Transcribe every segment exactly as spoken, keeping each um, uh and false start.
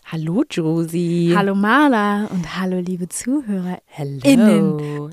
Hallo Josie. Hallo Marla und hallo liebe Zuhörer. Hello.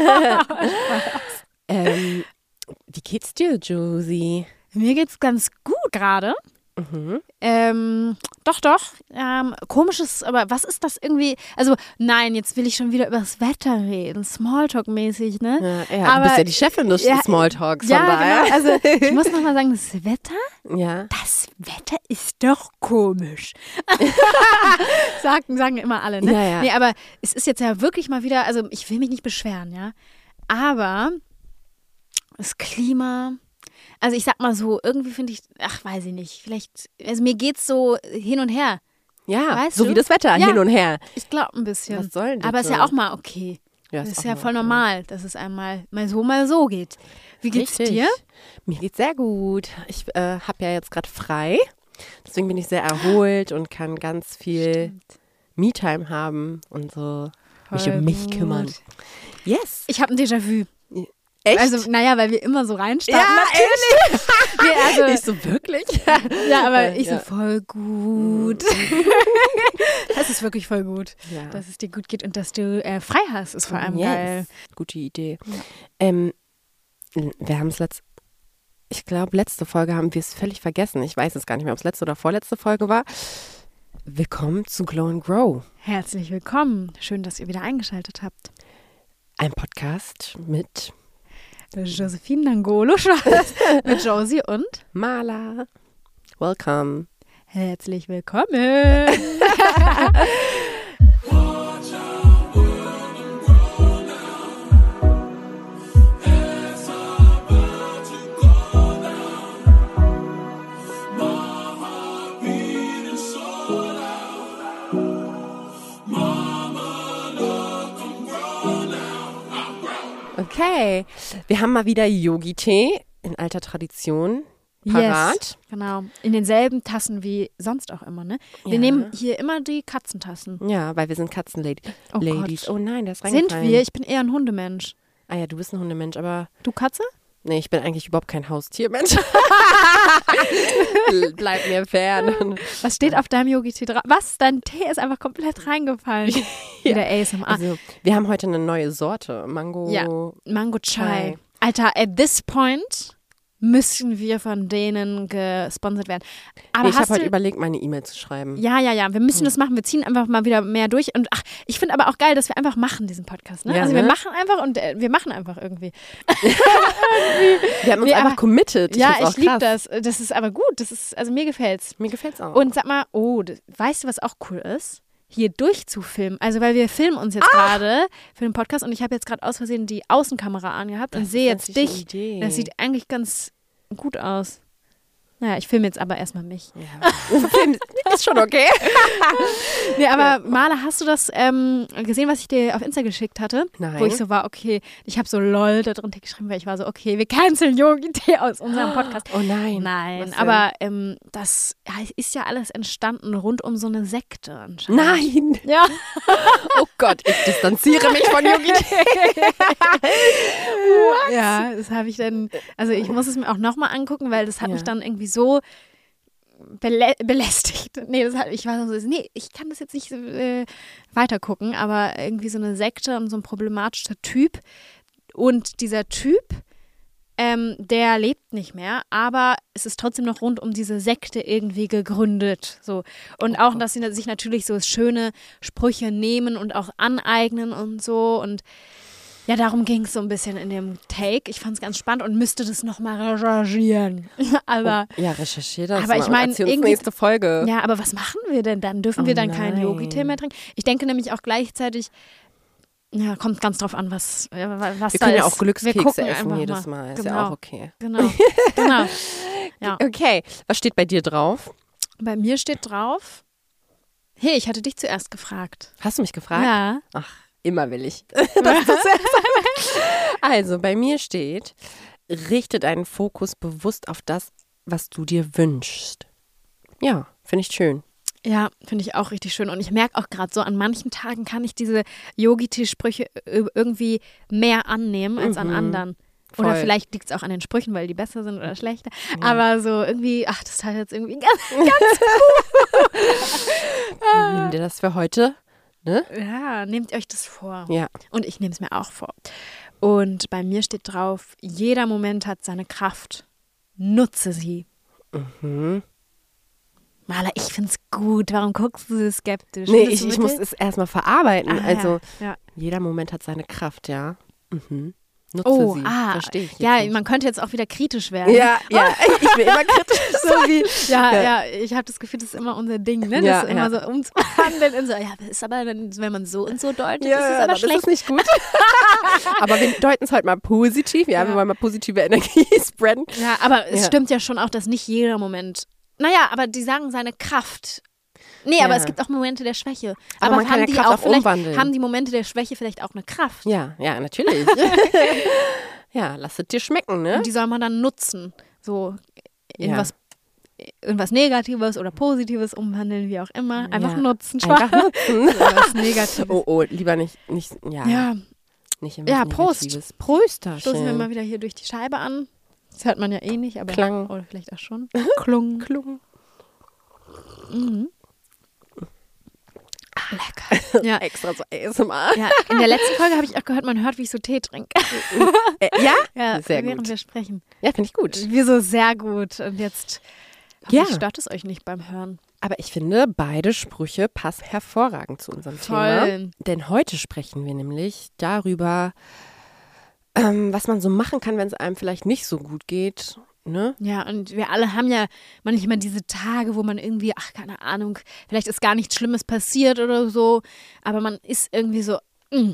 ähm, wie geht's dir, Josie? Mir geht's ganz gut gerade. Mhm. Ähm, doch, doch. Ähm, komisches, aber was ist das irgendwie? Also nein, jetzt will ich schon wieder über das Wetter reden, Smalltalk-mäßig, ne? Ja, ja aber, du bist ja die Chefin des ja, Smalltalks, ja, von daher. Genau. Also ich muss nochmal sagen, das Wetter, ja. das Wetter ist doch komisch. sagen, sagen immer alle, ne? Ja, ja. Nee, aber es ist jetzt ja wirklich mal wieder, also ich will mich nicht beschweren, ja. Aber das Klima... Also ich sag mal so, irgendwie finde ich, ach weiß ich nicht, vielleicht, also mir geht's so hin und her. Ja, weißt so du? wie das Wetter, ja, hin und her. Ich glaube ein bisschen. Was soll denn das? Aber ist ja auch mal okay. Ja, das ist ist auch ja mal voll okay. normal, dass es einmal mal so, mal so geht. Wie geht's Richtig. dir? Mir geht's sehr gut. Ich äh, habe ja jetzt gerade frei, deswegen bin ich sehr erholt und kann ganz viel Me-Time haben und so mich Voll um mich gut. kümmern. Yes. Ich habe ein Déjà-vu. Echt? Also, naja, weil wir immer so reinstarten. ja, Natürlich. Wir, also, ich so, wirklich? ja, aber ich Ja. so, voll gut. Das ist wirklich voll gut, Ja. dass es dir gut geht und dass du äh, frei hast, ist vor allem yes. geil. Gute Idee. Ähm, wir haben es letzt, ich glaube, letzte Folge haben wir es völlig vergessen. Ich weiß es gar nicht mehr, ob es letzte oder vorletzte Folge war. Willkommen zu Glow and Grow. Herzlich willkommen. Schön, dass ihr wieder eingeschaltet habt. Ein Podcast mit Josephine Nangolo, Spaß, mit Josie und Marla. Welcome. herzlich willkommen. Okay, wir haben mal wieder Yogi-Tee in alter Tradition parat. Yes, genau. In denselben Tassen wie sonst auch immer, ne? Wir Ja. nehmen hier immer die Katzentassen. Ja, weil wir sind Katzenladies. Oh Ladies. Gott. Oh nein, der ist Sind reingefallen. wir? Ich bin eher ein Hundemensch. Ah ja, du bist ein Hundemensch, aber Du Katze? nee, ich bin eigentlich überhaupt kein Haustiermensch. Bleib mir fern. Was steht auf deinem Yogi-Tee drauf? Was? Dein Tee ist einfach komplett reingefallen. Wieder A S M R. Also, wir haben heute eine neue Sorte. Mango. Ja. Mango Chai. Chai. Alter, at this point müssen wir von denen gesponsert werden. Aber ich habe hast heute du, überlegt, meine E-Mail zu schreiben. ja, ja, ja, wir müssen das machen. Wir ziehen einfach mal wieder mehr durch. Und ach, ich finde aber auch geil, dass wir einfach machen, diesen Podcast. Ne? Ja, also ne? wir machen einfach und äh, wir machen einfach irgendwie. Wir haben uns Nee, einfach aber- committed. ja, find's auch ich liebe krass. das. Das ist aber gut. Das ist, also mir gefällt's. Mir gefällt's auch. Und sag mal, oh, das, weißt du, was auch cool ist? Hier durchzufilmen. Also, weil wir filmen uns jetzt Ah! gerade für den Podcast und ich habe jetzt gerade aus Versehen die Außenkamera angehabt und Das sehe ist jetzt natürlich dich. eine Idee. Das sieht eigentlich ganz gut aus. Naja, ich filme jetzt aber erstmal mich. Ja. Ist schon okay. Nee, aber Marla, hast du das ähm, gesehen, was ich dir auf Insta geschickt hatte? Nein. Wo ich so war, okay, ich habe so lol da drunter geschrieben, weil ich war so, okay, wir canceln Yogi-Tee aus unserem Podcast. Oh nein. Nein, Was denn? aber ähm, das ja, ist ja alles entstanden rund um so eine Sekte anscheinend. Nein. Ja. Oh Gott, ich distanziere mich von Yogi. Ja, das habe ich dann, also ich muss es mir auch nochmal angucken, weil das hat Ja. mich dann irgendwie so belä belästigt. Nee, das hat, ich war so, nee, ich kann das jetzt nicht äh, weiter gucken, aber irgendwie so eine Sekte und so ein problematischer Typ. Und dieser Typ, ähm, der lebt nicht mehr, aber es ist trotzdem noch rund um diese Sekte irgendwie gegründet. So. Und Oh auch, Gott. dass sie sich natürlich so schöne Sprüche nehmen und auch aneignen und so. Und ja, darum ging es so ein bisschen in dem Take. Ich fand es ganz spannend und müsste das nochmal recherchieren. aber Oh, ja, recherchiere das. Aber ich mal und mein, erzähl uns irgendwie- nächste Folge. ja, aber was machen wir denn dann? Dürfen Oh wir dann keinen nein. Yogi-Tee mehr trinken? Ich denke nämlich auch gleichzeitig, ja, kommt ganz drauf an, was, äh, was Wir da können ist. ja auch Wir Glückskekse gucken essen einfach jedes Mal. Ist Genau. ja auch okay. Genau, genau. Ja. Okay, was steht bei dir drauf? Bei mir steht drauf, hey, ich hatte dich zuerst gefragt. Hast du mich gefragt? Ja. Ach, immer will ich. Das ist das also, bei mir steht, richte deinen Fokus bewusst auf das, was du dir wünschst. Ja, finde ich schön. Ja, finde ich auch richtig schön. Und ich merke auch gerade so, an manchen Tagen kann ich diese Yogi-Tee-Sprüche irgendwie mehr annehmen als an Mhm. anderen. Voll. Oder vielleicht liegt es auch an den Sprüchen, weil die besser sind oder schlechter. Aber so irgendwie, ach, das ist halt jetzt irgendwie ganz, ganz cool. nimm dir das für heute, ne? Ja, nehmt euch das vor. Ja. Und ich nehme es mir auch vor. Und bei mir steht drauf, jeder Moment hat seine Kraft. Nutze sie. Mhm. Maler, ich find's gut. Warum guckst du so skeptisch? Nee, Findest ich, du ich wirklich? muss es erstmal verarbeiten. Ah, also ja, ja. jeder Moment hat seine Kraft, ja. Mhm. Nutze Oh, sie. ah, Verstehe ich jetzt ja, nicht. man könnte jetzt auch wieder kritisch werden. Ja, ja, ich bin immer kritisch. So wie, ja, Ja. ja, ich habe das Gefühl, das ist immer unser Ding, ne? Ja, Das immer ja. so umzuwandeln in so, ja, das ist aber, wenn, wenn man so und so deutet, Ja, ist es ja, aber das schlecht. ist nicht gut. Aber wir deuten es heute mal positiv. Ja, Ja. wir wollen mal positive Energie spreaden. Ja, aber es Ja. stimmt ja schon auch, dass nicht jeder Moment, naja, aber die sagen seine Kraft. Nee, Ja. aber es gibt auch Momente der Schwäche. Aber Aber, man kann haben ja die Kraft auch auch vielleicht, umwandeln. haben die Momente der Schwäche vielleicht auch eine Kraft? Ja, ja, natürlich. Ja, lass es dir schmecken, ne? Und die soll man dann nutzen. So in Ja. was, in was Negatives oder Positives umwandeln, wie auch immer. Einfach Ja. nutzen. Einfach nutzen. So was Negatives. Oh, oh, lieber nicht, nicht, ja, Ja, nicht in was Ja, Prost. Negatives. Prösterchen. stoßen wir mal wieder hier durch die Scheibe an. Das hört man ja eh nicht, aber Klang. oder vielleicht auch schon. Klung. Klung. Mhm. Lecker. Ja. Extra so A S M R. Ja, in der letzten Folge habe ich auch gehört, man hört, wie ich so Tee trinke. Äh, ja? Ja, Sehr während gut. wir sprechen. Ja, finde ich gut. Wieso sehr gut. Und jetzt Ja. hoffentlich stört es euch nicht beim Hören. Aber ich finde, beide Sprüche passen hervorragend zu unserem Toll. Thema. Denn heute sprechen wir nämlich darüber, ähm, was man so machen kann, wenn es einem vielleicht nicht so gut geht. Ne? Ja, und wir alle haben ja manchmal diese Tage, wo man irgendwie, ach, keine Ahnung, vielleicht ist gar nichts Schlimmes passiert oder so, aber man ist irgendwie so, mh,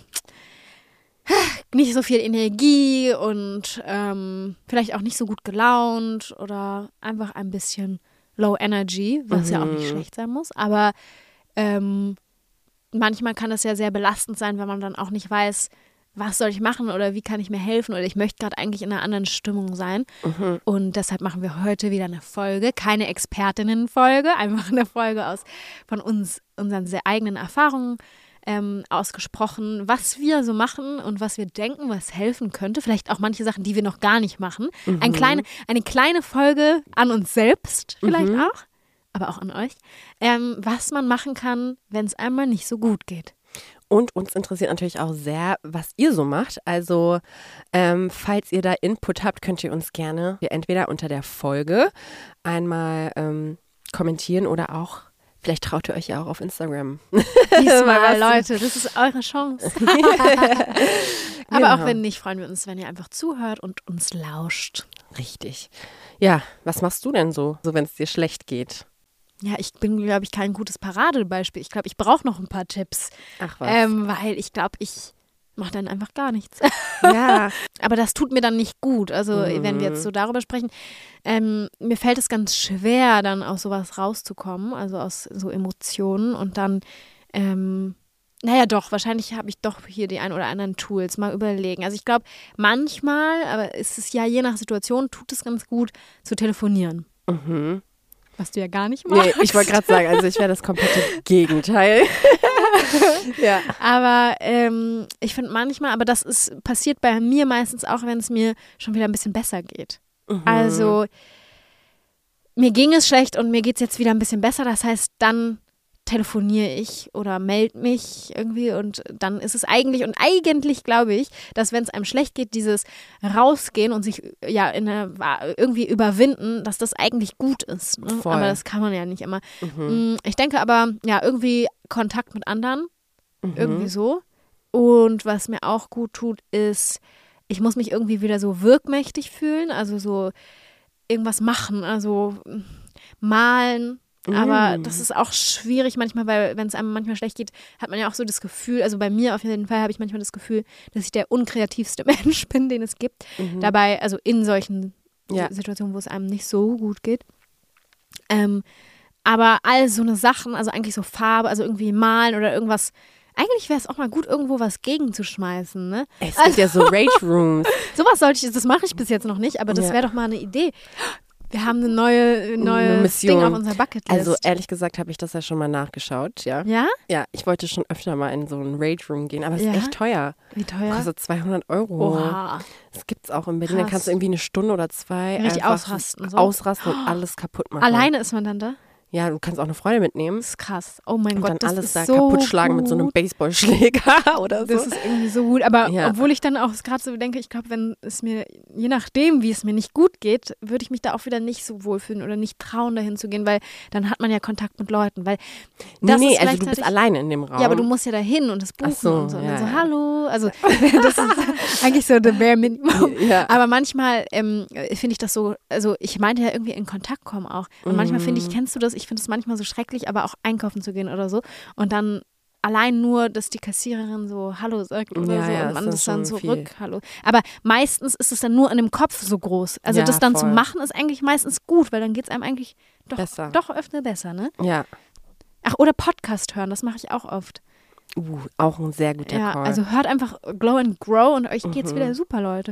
nicht so viel Energie und ähm, vielleicht auch nicht so gut gelaunt oder einfach ein bisschen low energy, was ja auch nicht schlecht sein muss, aber ähm, manchmal kann es ja sehr belastend sein, wenn man dann auch nicht weiß, was soll ich machen oder wie kann ich mir helfen oder ich möchte gerade eigentlich in einer anderen Stimmung sein. Mhm. Und deshalb machen wir heute wieder eine Folge, keine Expertinnenfolge, einfach eine Folge aus von uns, unseren sehr eigenen Erfahrungen ähm, ausgesprochen, was wir so machen und was wir denken, was helfen könnte. Vielleicht auch manche Sachen, die wir noch gar nicht machen. Mhm. Ein kleine, eine kleine Folge an uns selbst vielleicht Mhm. auch, aber auch an euch, ähm, was man machen kann, wenn es einmal nicht so gut geht. Und uns interessiert natürlich auch sehr, was ihr so macht. Also, ähm, falls ihr da Input habt, könnt ihr uns gerne entweder unter der Folge einmal ähm, kommentieren oder auch, vielleicht traut ihr euch ja auch auf Instagram. Diesmal, was- Leute, das ist eure Chance. Aber Genau. auch wenn nicht, freuen wir uns, wenn ihr einfach zuhört und uns lauscht. Richtig. Ja, was machst du denn so, so wenn es dir schlecht geht? Ja, ich bin, glaube ich, kein gutes Paradebeispiel. Ich glaube, ich brauche noch ein paar Tipps, Ach was. ähm, weil ich glaube, ich mache dann einfach gar nichts. ja. Aber das tut mir dann nicht gut. Also Mhm. wenn wir jetzt so darüber sprechen, ähm, mir fällt es ganz schwer, dann aus sowas rauszukommen, also aus so Emotionen und dann, ähm, naja doch, wahrscheinlich habe ich doch hier die ein oder anderen Tools, mal überlegen. Also ich glaube, manchmal, aber es ist ja je nach Situation, tut es ganz gut zu telefonieren. Mhm. Was du ja gar nicht machst. Nee, ich wollte gerade sagen, also ich wäre das komplette Gegenteil. ja. Aber ähm, ich finde manchmal, aber das ist passiert bei mir meistens auch, wenn es mir schon wieder ein bisschen besser geht. Mhm. Also mir ging es schlecht und mir geht es jetzt wieder ein bisschen besser. Das heißt, dann telefoniere ich oder melde mich irgendwie und dann ist es eigentlich, und eigentlich glaube ich, dass wenn es einem schlecht geht, dieses Rausgehen und sich ja in eine, irgendwie überwinden, dass das eigentlich gut ist. Ne? Voll. Aber das kann man ja nicht immer. Mhm. Mm, Ich denke aber, ja, irgendwie Kontakt mit anderen, Mhm. irgendwie so. Und was mir auch gut tut, ist, ich muss mich irgendwie wieder so wirkmächtig fühlen, also so irgendwas machen, also mm, malen. Aber Mm. das ist auch schwierig manchmal, weil wenn es einem manchmal schlecht geht, hat man ja auch so das Gefühl, also bei mir auf jeden Fall habe ich manchmal das Gefühl, dass ich der unkreativste Mensch bin, den es gibt. Mhm. Dabei, also in solchen Ja. Situationen, wo es einem nicht so gut geht. Ähm, aber all so eine Sachen, also eigentlich so Farbe, also irgendwie malen oder irgendwas, eigentlich wäre es auch mal gut, irgendwo was gegenzuschmeißen, ne? Es gibt ja so Rage Rooms. Sowas sollte ich, das mache ich bis jetzt noch nicht, aber das Ja. wäre doch mal eine Idee. Wir haben eine neue, neue Eine Mission. Ding auf unserer Bucketlist. Also ehrlich gesagt habe ich das ja schon mal nachgeschaut, ja. ja? Ja, ich wollte schon öfter mal in so einen Rage Room gehen, aber es Ja? ist echt teuer. Wie teuer? Kostet zweihundert Euro. Oha. Das gibt's auch in Berlin. Dann Krass. kannst du irgendwie eine Stunde oder zwei Richtig einfach ausrasten, so? ausrasten und alles kaputt machen. Alleine ist man dann da? Ja, du kannst auch eine Freundin mitnehmen. Das ist krass. Oh mein und Gott, dann das alles ist da so kaputt schlagen gut. mit so einem Baseballschläger oder so. Das ist irgendwie so gut. Aber Ja. obwohl ich dann auch gerade so denke, ich glaube, wenn es mir, je nachdem, wie es mir nicht gut geht, würde ich mich da auch wieder nicht so wohlfühlen oder nicht trauen, dahin zu gehen, weil dann hat man ja Kontakt mit Leuten. Weil das nee, nee, ist also du bist alleine in dem Raum. Ja, aber du musst ja dahin und das buchen Ach so, und so. Und ja, dann so, ja. hallo. Also das ist eigentlich so the bare minimum. Ja. Aber manchmal ähm, finde ich das so, also ich meinte ja irgendwie in Kontakt kommen auch. Und manchmal finde ich, kennst du das, ich finde es manchmal so schrecklich, aber auch einkaufen zu gehen oder so. Und dann allein nur, dass die Kassiererin so Hallo sagt oder Ja, so ja, und man ist ist dann schon so viel. rück, Hallo. Aber meistens ist es dann nur in dem Kopf so groß. Also Ja, das dann zu voll. machen ist eigentlich meistens gut, weil dann geht es einem eigentlich doch, Besser. doch öfter besser, ne? Ja. Ach, oder Podcast hören, das mache ich auch oft. Uh, auch ein sehr guter Ja, Call. also hört einfach Glow and Grow und euch geht's Mhm. wieder super, Leute.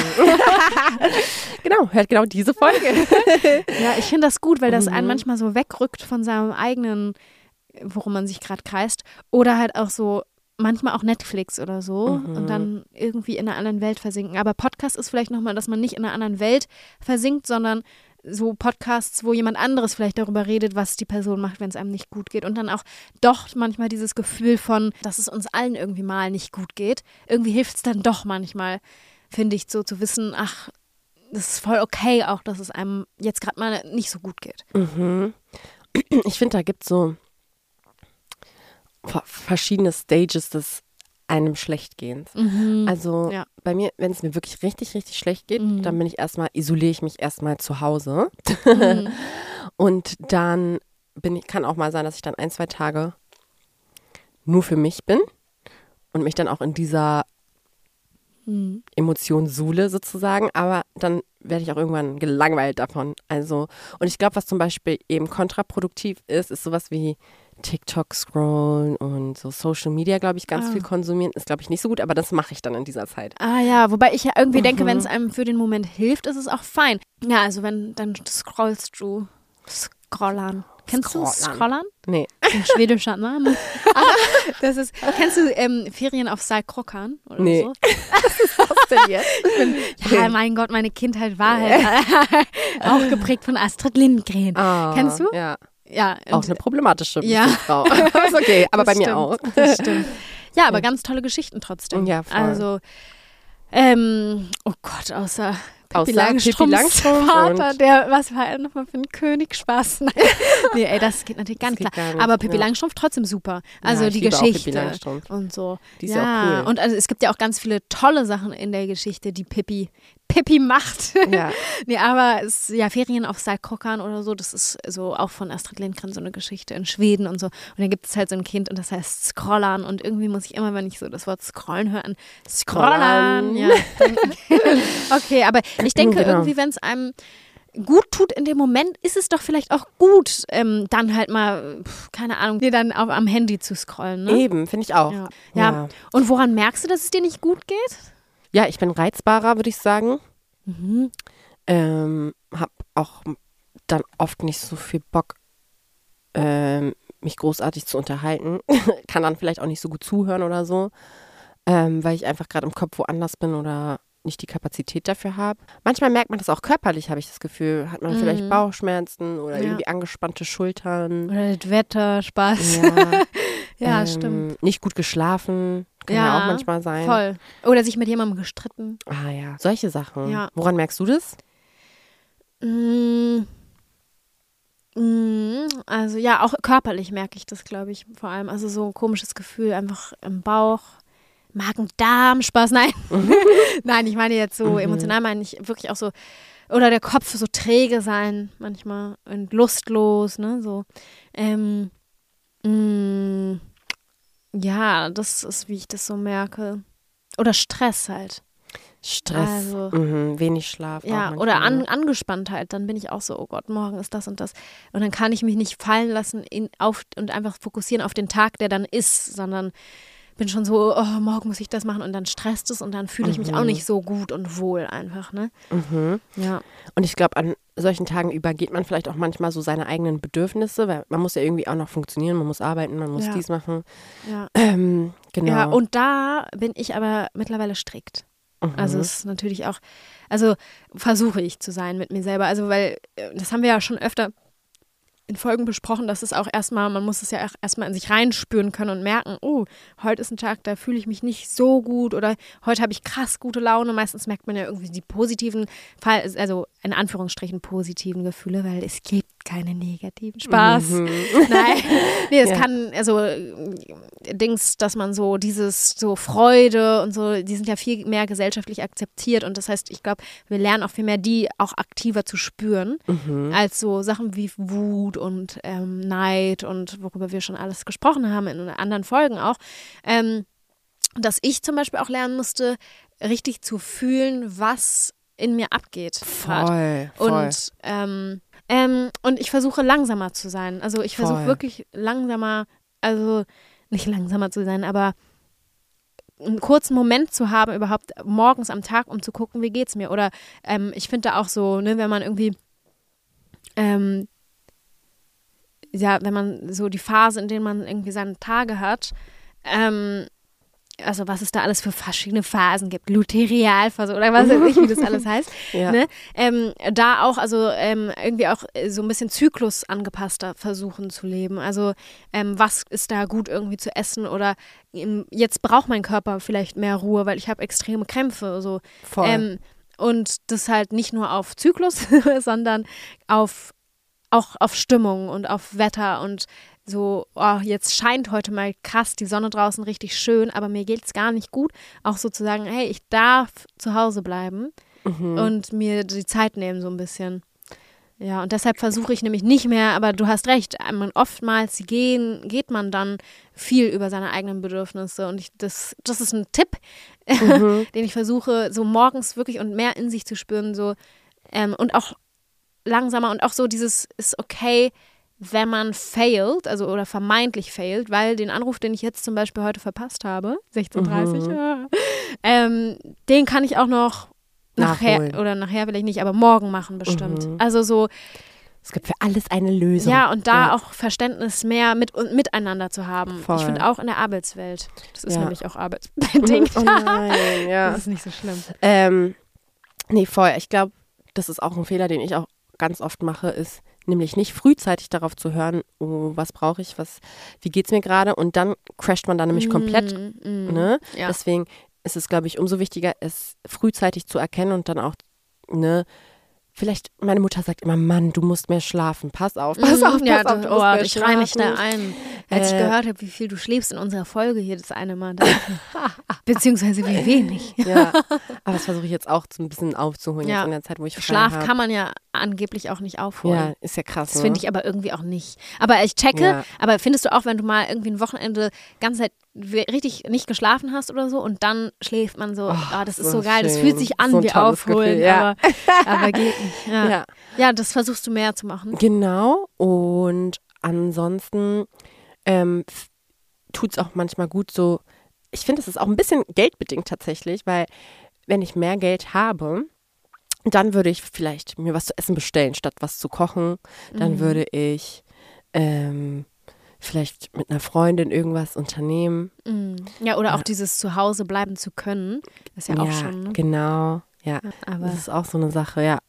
genau, hört genau diese Folge. Ja, ich finde das gut, weil das einen Mhm. manchmal so wegrückt von seinem eigenen, worum man sich gerade kreist. Oder halt auch so, manchmal auch Netflix oder so Mhm. und dann irgendwie in einer anderen Welt versinken. Aber Podcast ist vielleicht nochmal, dass man nicht in einer anderen Welt versinkt, sondern so Podcasts, wo jemand anderes vielleicht darüber redet, was die Person macht, wenn es einem nicht gut geht. Und dann auch doch manchmal dieses Gefühl von, dass es uns allen irgendwie mal nicht gut geht. Irgendwie hilft es dann doch manchmal, finde ich, so zu wissen, ach, das ist voll okay auch, dass es einem jetzt gerade mal nicht so gut geht. Mhm. Ich finde, da gibt es so verschiedene Stages des einem Schlechtgehens. Also Ja. bei mir, wenn es mir wirklich richtig, richtig schlecht geht, Mhm. dann bin ich erstmal, isoliere ich mich erstmal zu Hause. Mhm. Und dann bin ich, kann auch mal sein, dass ich dann ein, zwei Tage nur für mich bin und mich dann auch in dieser Mhm. Emotion suhle sozusagen, aber dann werde ich auch irgendwann gelangweilt davon. Also, und ich glaube, was zum Beispiel eben kontraproduktiv ist, ist sowas wie TikTok scrollen und so Social Media, glaube ich, ganz Ah. viel konsumieren. Ist, glaube ich, nicht so gut, aber das mache ich dann in dieser Zeit. Ah ja, wobei ich ja irgendwie denke, Mhm. wenn es einem für den Moment hilft, ist es auch fein. Ja, also wenn, dann scrollst du Scrollern. Kennst du Scrollern. Scrollern? Nee. Ein schwedischer Name. Das ist, kennst du ähm, Ferien auf Salkrokkan oder Nee. so? Was denn jetzt? Ja, mein Gott, meine Kindheit war halt auch geprägt von Astrid Lindgren. Ah, Kennst du? Ja. Ja, Auch und- eine problematische Ja. Frau. Ist okay, aber Das bei mir stimmt, auch. Das stimmt. Ja, aber ganz tolle Geschichten trotzdem. Ja, voll. Also, ähm, oh Gott, außer Pippi Außer Pippi Langstrumpfs Langstrumpf Vater, und- der, was war er nochmal für ein Königsspaß? Nein. Nee, ey, das geht natürlich gar Das nicht geht klar. gar nicht, Aber Pippi ja. Langstrumpf trotzdem super. Also Ja, ich die liebe auch Pippi Geschichte Langstrumpf. und so. Die ist ja, ja auch cool. Und also es gibt ja auch ganz viele tolle Sachen in der Geschichte, die Pippi, Pippi macht. Ja. Nee, aber es, ja, Ferien auf Salkrokkan oder so, das ist so auch von Astrid Lindgren so eine Geschichte in Schweden und so. Und da gibt es halt so ein Kind und das heißt Scrollern und irgendwie muss ich immer, wenn ich so das Wort Scrollen höre, an Scrollern. Scrollern. Ja, denken. Okay, aber ich denke Genau. irgendwie, wenn es einem gut tut in dem Moment, ist es doch vielleicht auch gut, ähm, dann halt mal, pf, keine Ahnung, dir dann auf, am Handy zu scrollen. Ne? Eben, finde ich auch. Ja. Ja. Und woran merkst du, dass es dir nicht gut geht? Ja, ich bin reizbarer, würde ich sagen. Mhm. Ähm, hab auch dann oft nicht so viel Bock, ähm, mich großartig zu unterhalten. Kann dann vielleicht auch nicht so gut zuhören oder so, ähm, weil ich einfach gerade im Kopf woanders bin oder nicht die Kapazität dafür habe. Manchmal merkt man das auch körperlich, habe ich das Gefühl. Hat man Mhm. vielleicht Bauchschmerzen oder Ja. irgendwie angespannte Schultern. Oder das Wetter, Spaß. Ja, Ja, ähm, stimmt. Nicht gut geschlafen, kann ja, auch manchmal sein. Voll. Oder sich mit jemandem gestritten. Ah ja, solche Sachen. Ja. Woran merkst du das? Mm. Mm, Also ja, auch körperlich merke ich das, glaube ich, vor allem. Also so ein komisches Gefühl einfach im Bauch. Magen-Darm, Spaß, nein. Nein, ich meine jetzt so Mhm. emotional, meine ich wirklich auch so, oder der Kopf so träge sein manchmal und lustlos, ne, so. Ähm, mm, ja, das ist, wie ich das so merke. Oder Stress halt. Stress, Also- mhm, wenig Schlaf. auch Ja, manchmal. oder an, Angespanntheit. Dann bin ich auch so, oh Gott, morgen ist das und das. Und dann kann ich mich nicht fallen lassen in, auf, und einfach fokussieren auf den Tag, der dann ist, sondern bin schon so, oh, morgen muss ich das machen und dann stresst es und dann fühle ich mich auch nicht so gut und wohl einfach, ne? Mhm. Ja. Und ich glaube, an solchen Tagen übergeht man vielleicht auch manchmal so seine eigenen Bedürfnisse, weil man muss ja irgendwie auch noch funktionieren, man muss arbeiten, man muss Ja. dies machen. Ja. Ähm, genau. Ja, und da bin ich aber mittlerweile strikt. Mhm. Also es ist natürlich auch, also versuche ich zu sein mit mir selber. Also weil, äh, das haben wir ja schon öfter in Folgen besprochen, dass es auch erstmal, man muss es ja auch erstmal in sich reinspüren können und merken, oh, heute ist ein Tag, da fühle ich mich nicht so gut oder heute habe ich krass gute Laune. Meistens merkt man ja irgendwie die positiven, also in Anführungsstrichen positiven Gefühle, weil es gibt keine negativen. Spaß. Mhm. Nein, nee, es ja. kann, also Dings, dass man so dieses, so Freude und so, die sind ja viel mehr gesellschaftlich akzeptiert und das heißt, ich glaube, wir lernen auch viel mehr, die auch aktiver zu spüren, mhm. als so Sachen wie Wut und ähm, Neid und worüber wir schon alles gesprochen haben in anderen Folgen auch. Ähm, dass ich zum Beispiel auch lernen musste, richtig zu fühlen, was in mir abgeht. Voll, voll. Und ähm, Ähm, und ich versuche langsamer zu sein. Also ich versuche wirklich langsamer, also nicht langsamer zu sein, aber einen kurzen Moment zu haben, überhaupt morgens am Tag, um zu gucken, wie geht's mir. Oder ähm, ich finde da auch so, ne, wenn man irgendwie, ähm, ja, wenn man so die Phase, in der man irgendwie seine Tage hat, ähm, also was es da alles für verschiedene Phasen gibt, Lutealphase oder was weiß ich, wie das alles heißt, ja. ne? ähm, da auch, also ähm, irgendwie auch so ein bisschen Zyklus angepasster versuchen zu leben. Also ähm, was ist da gut irgendwie zu essen oder ähm, jetzt braucht mein Körper vielleicht mehr Ruhe, weil ich habe extreme Krämpfe. So. Voll. Ähm, und das halt nicht nur auf Zyklus, sondern auf auch auf Stimmung und auf Wetter und so, oh, jetzt scheint heute mal krass die Sonne draußen richtig schön, aber mir geht es gar nicht gut. Auch sozusagen, hey, ich darf zu Hause bleiben mhm. und mir die Zeit nehmen so ein bisschen. Ja, und deshalb versuche ich nämlich nicht mehr, aber du hast recht, man, oftmals gehen, geht man dann viel über seine eigenen Bedürfnisse und ich, das, das ist ein Tipp, mhm. den ich versuche, so morgens wirklich und mehr in sich zu spüren, so ähm, und auch langsamer und auch so dieses ist okay, wenn man failed, also oder vermeintlich failed, weil den Anruf, den ich jetzt zum Beispiel heute verpasst habe, sechzehn Uhr dreißig, mhm. ja, ähm, den kann ich auch noch nachher, oder nachher vielleicht nicht, aber morgen machen bestimmt. Mhm. Also so. Es gibt für alles eine Lösung. Ja, und da ja. auch Verständnis mehr mit und miteinander zu haben. Voll. Ich finde auch in der Arbeitswelt. Das ist ja. nämlich auch arbeitsbedingt. Oh nein, ja. Das ist nicht so schlimm. Ähm, nee, voll. Ich glaube, das ist auch ein Fehler, den ich auch ganz oft mache, ist nämlich nicht frühzeitig darauf zu hören, oh, was brauche ich, was, wie geht's mir gerade und dann crasht man da nämlich komplett. Mm, mm, ne? ja. Deswegen ist es, glaube ich, umso wichtiger, es frühzeitig zu erkennen und dann auch, ne, vielleicht, meine Mutter sagt immer, Mann, du musst mehr schlafen, pass auf, pass auf, pass ja, auf, du, du musst oh, mehr ich reihe mich da schlafen. ein. Als Äh, ich gehört habe, wie viel du schläfst in unserer Folge hier, das eine Mal, beziehungsweise wie wenig. Ja, aber das versuche ich jetzt auch so ein bisschen aufzuholen, ja. jetzt in der Zeit, wo ich frei Schlaf habe. kann man ja angeblich auch nicht aufholen. Ja, ist ja krass. Das finde ich aber irgendwie auch nicht. Aber ich checke, Ja. aber findest du auch, wenn du mal irgendwie ein Wochenende ganze Zeit richtig nicht geschlafen hast oder so und dann schläft man so, oh, oh, das ist so, so geil, das fühlt sich an so wie Aufholen, Gefühl, ja. aber, aber geht nicht. Ja. Ja. ja, das versuchst du mehr zu machen. Genau, und ansonsten ähm, tut es auch manchmal gut so, ich finde, es ist auch ein bisschen geldbedingt tatsächlich, weil wenn ich mehr Geld habe, dann würde ich vielleicht mir was zu essen bestellen, statt was zu kochen. Dann Mhm. würde ich ähm, vielleicht mit einer Freundin irgendwas unternehmen. Mhm. Ja, oder auch Ja. dieses Zuhause bleiben zu können, ist ja auch schon. Ne? Genau. Ja, Aber das ist auch so eine Sache, ja.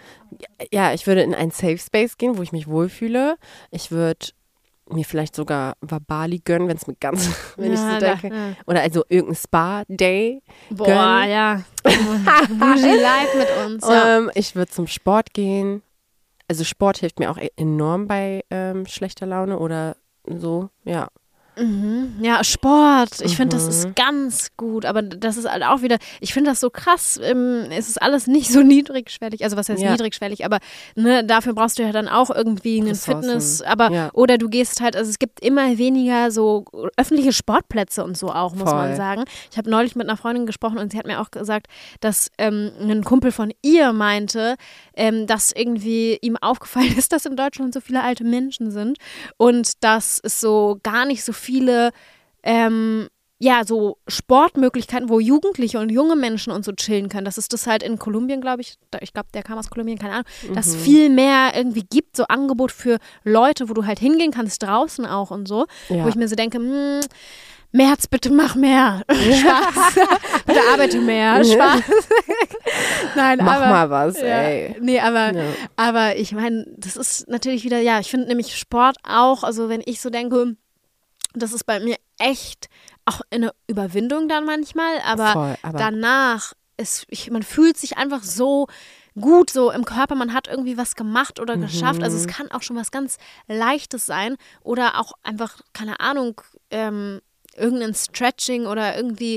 Ja, ich würde in einen Safe Space gehen, wo ich mich wohlfühle. Ich würde mir vielleicht sogar Wabali gönnen, wenn es mir ganz, wenn ich Ja, so da, denke. ja. Oder also irgendein Spa-Day. Boah, gönnen. ja. Bougie Life mit uns. Ja. Ähm, ich würde zum Sport gehen. Also Sport hilft mir auch e- enorm bei ähm, schlechter Laune oder so, ja. Mhm. Ja, Sport. Ich finde, das Mhm. ist ganz gut. Aber das ist halt auch wieder, ich finde das so krass. Ähm, es ist alles nicht so niedrigschwellig. Also was heißt Ja. niedrigschwellig? Aber ne, dafür brauchst du ja dann auch irgendwie einen Ressourcen. Fitness. Aber Ja. oder du gehst halt, also es gibt immer weniger so öffentliche Sportplätze und so auch, muss Voll. man sagen. Ich habe neulich mit einer Freundin gesprochen und sie hat mir auch gesagt, dass ähm, ein Kumpel von ihr meinte, ähm, dass irgendwie ihm aufgefallen ist, dass in Deutschland so viele alte Menschen sind und dass es so gar nicht so viele ähm, ja, so Sportmöglichkeiten, wo Jugendliche und junge Menschen und so chillen können. Das ist das halt in Kolumbien, glaube ich. Da- Ich glaube, der kam aus Kolumbien, keine Ahnung. Dass es viel mehr irgendwie gibt, so Angebot für Leute, wo du halt hingehen kannst, draußen auch und so. Ja. Wo ich mir so denke, hm, März, bitte mach mehr. Spaß. Bitte arbeite mehr. Spaß. Nein, Mach aber, mal was, ja, ey. Nee, aber, Ja. aber ich meine, das ist natürlich wieder, ja, ich finde nämlich Sport auch, also wenn ich so denke, das ist bei mir echt auch eine Überwindung dann manchmal, aber, Voll, aber danach, ist, ich, man fühlt sich einfach so gut so im Körper, man hat irgendwie was gemacht oder geschafft. Also es kann auch schon was ganz Leichtes sein oder auch einfach, keine Ahnung, ähm, irgendein Stretching oder irgendwie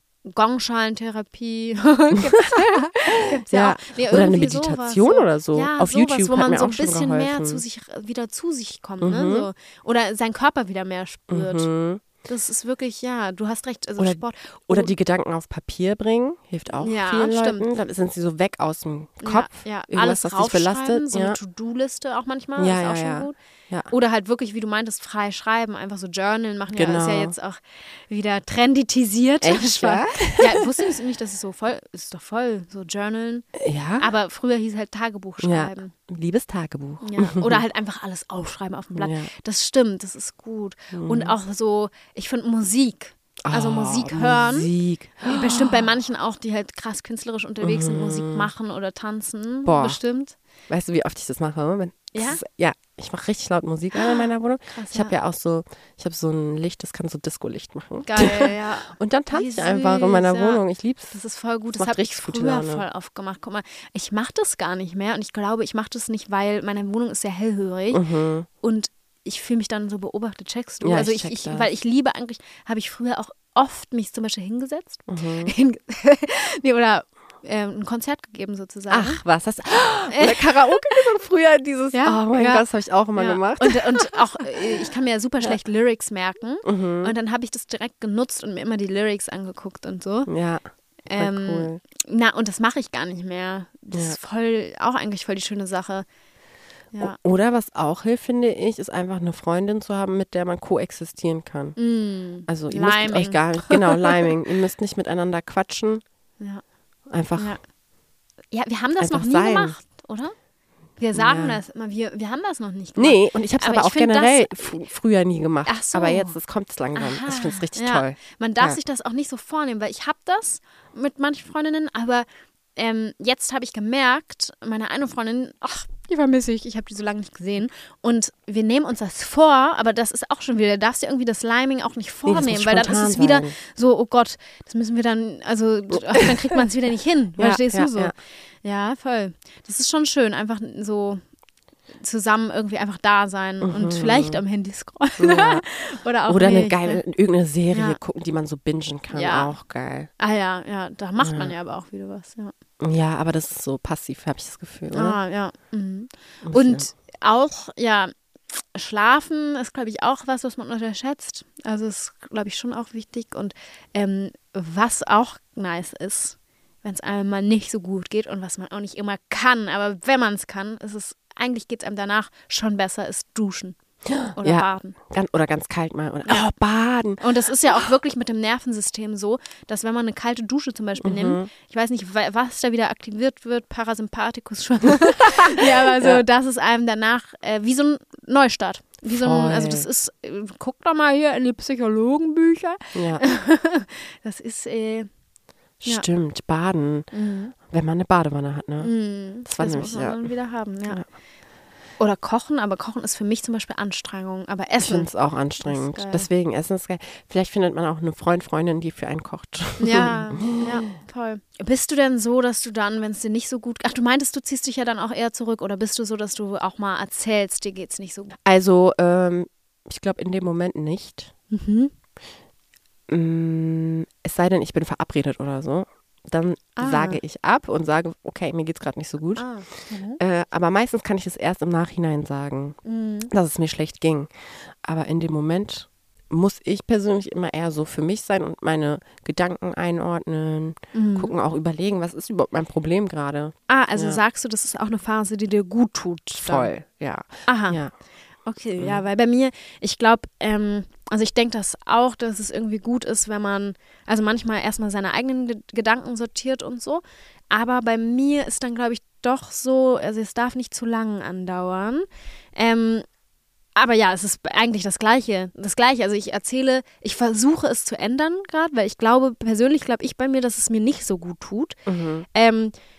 Gongschalentherapie. gibt's, gibt's ja, Ja, auch. Nee, oder eine irgendwie Meditation sowas, so. oder so. Ja, Auf sowas, YouTube wo hat man mir so auch ein schon bisschen mehr geholfen. zu sich, wieder zu sich kommt, Mhm. ne? So. Oder seinen Körper wieder mehr spürt. Mhm. Das ist wirklich, ja, du hast recht, also Oder- Sport. Oder Oh, die Gedanken auf Papier bringen, hilft auch Ja, vielen stimmt. Leuten. Dann sind sie so weg aus dem Kopf. Ja, ja. Irgendwas, alles was dich belastet. draufschreiben, so Ja. eine To-Do-Liste auch manchmal, Ja, ist ja, auch schon ja. gut. Ja. Oder halt wirklich, wie du meintest, frei schreiben, einfach so Journalen machen. Ja, ist ja Genau. jetzt auch wieder trenditisiert. Echt, ja? Ja, wusstest du nicht, dass es so voll, ist doch voll, so Journalen. Ja, Aber früher hieß halt Tagebuch Ja. schreiben. liebes Tagebuch. Ja. Oder halt einfach alles aufschreiben auf dem Blatt. Ja. Das stimmt, das ist gut. Und auch so, ich finde Musik. Also Oh, Musik hören. Musik. Bestimmt bei manchen auch, die halt krass künstlerisch unterwegs sind, Musik machen oder tanzen. Boah. Bestimmt. Weißt du, wie oft ich das mache? Wenn, das Ja? Ist, ja, ich mache richtig laut Musik an in meiner Wohnung. Krass, Ich habe ja auch so, ich habe so ein Licht, das kann so Disco-Licht machen. Geil, ja. Und dann tanze Wie ich einfach in süß, meiner ja. Wohnung. Ich lieb's. Das ist voll gut. Das Das, macht habe ich richtig gute früher Laune. voll oft gemacht. Guck mal, ich mache das gar nicht mehr und ich glaube, ich mache das nicht, weil meine Wohnung ist sehr hellhörig Mhm. und ich fühle mich dann so beobachtet, checkst du? Ja, also ich ich, check ich das. weil ich liebe eigentlich, habe ich früher auch oft mich zum Beispiel hingesetzt Mhm. Hinge- nee, oder ähm, ein Konzert gegeben sozusagen. Ach, was? Das, oder Karaoke gesungen früher, dieses, Ja, oh mein ja. Gott, das habe ich auch immer Ja. gemacht. Und, und auch, äh, ich kann mir ja super schlecht Lyrics merken. Mhm. Und dann habe ich das direkt genutzt und mir immer die Lyrics angeguckt und so. Ja, voll Ähm, cool. Na, und das mache ich gar nicht mehr. Das Ja. ist voll, auch eigentlich voll die schöne Sache. Ja. O- Oder was auch hilft, finde ich, ist einfach eine Freundin zu haben, mit der man koexistieren kann. Mm, Also ihr müsst Liming. euch gar nicht, genau, Liming. Ihr müsst nicht miteinander quatschen. ja. Einfach, Ja. ja, wir haben das Einfach noch nie sein. gemacht, oder? Wir sagen Ja. das immer, wir, wir haben das noch nicht gemacht. nee, und ich habe es Aber aber, ich auch find generell fr- früher nie gemacht. Ach so. Aber jetzt, es kommt langsam. Aha. Ich finde es richtig Ja. toll. Man darf Ja. sich das auch nicht so vornehmen, weil ich habe das mit manchen Freundinnen, aber ähm, jetzt habe ich gemerkt, meine eine Freundin, ach, die vermisse ich, ich habe die so lange nicht gesehen und wir nehmen uns das vor, aber das ist auch schon wieder, da darfst du irgendwie das Liming auch nicht das vornehmen, muss weil dann ist spontan es wieder sein. so, oh Gott, das müssen wir dann, also ach, dann kriegt man es wieder nicht hin, Ja, verstehst ja, du so? ja. Ja, voll. Das ist schon schön, einfach so zusammen irgendwie einfach da sein und vielleicht am Handy scrollen. Mhm. Ja. Oder auch Oder eine nicht, geile, ne? irgendeine Serie Ja. gucken, die man so bingen kann. Ja. Auch geil. Ah ja, ja, da macht man ja aber auch wieder was, ja. Ja, aber das ist so passiv, habe ich das Gefühl. Oder? Ah, ja. Mhm. Ein bisschen. Und auch, ja, Schlafen ist, glaube ich, auch was, was man unterschätzt. Also ist, glaube ich, schon auch wichtig. Und ähm, was auch nice ist, wenn es einem mal nicht so gut geht und was man auch nicht immer kann, aber wenn man es kann, ist es, eigentlich geht es einem danach schon besser, ist duschen oder Ja. baden. Ganz, oder ganz kalt mal. Oder, Ja. Oh, baden. Und das ist ja auch wirklich mit dem Nervensystem so, dass wenn man eine kalte Dusche zum Beispiel Mhm. nimmt, ich weiß nicht, wa- was da wieder aktiviert wird, Parasympathikus schon. ja, aber so, Ja. das ist einem danach äh, wie so ein Neustart. Wie so ein, Voll. also das ist, äh, guck doch mal hier in die Psychologenbücher. Ja, Das ist, äh, Ja. stimmt. Baden. mh, Wenn man eine Badewanne hat, ne? mh, Das war das nämlich, muss man ja. dann wieder haben, ja. Ja. Oder kochen, aber kochen ist für mich zum Beispiel Anstrengung. Aber Ich Essen, finde es auch anstrengend. geil. Deswegen Essen ist geil. Vielleicht findet man auch eine Freund, Freundin, die für einen kocht. ja, ja, toll. Bist du denn so, dass du dann, wenn es dir nicht so gut, ach, du meintest, du ziehst dich ja dann auch eher zurück, oder bist du so, dass du auch mal erzählst, dir geht's nicht so gut? Also, ähm, ich glaube in dem Moment nicht. Mhm. Mm, es sei denn, ich bin verabredet oder so. Dann Ah. sage ich ab und sage, okay, mir geht's gerade nicht so gut. Ah. Mhm. Äh, aber meistens kann ich es erst im Nachhinein sagen, Mhm. dass es mir schlecht ging. Aber in dem Moment muss ich persönlich immer eher so für mich sein und meine Gedanken einordnen, Mhm. gucken, auch überlegen, was ist überhaupt mein Problem gerade. Ah, also Ja. sagst du, das ist auch eine Phase, die dir gut tut. Dann. Voll, ja. Aha. ja. Okay, ja, weil bei mir, ich glaube, ähm, also ich denke das auch, dass es irgendwie gut ist, wenn man, also manchmal erstmal seine eigenen Ge- Gedanken sortiert und so, aber bei mir ist dann, glaube ich, doch so, also es darf nicht zu lang andauern. Ähm, aber ja, es ist eigentlich das Gleiche. Das Gleiche. Also ich erzähle, ich versuche es zu ändern gerade, weil ich glaube, persönlich glaube ich bei mir, dass es mir nicht so gut tut. Mhm. Ähm,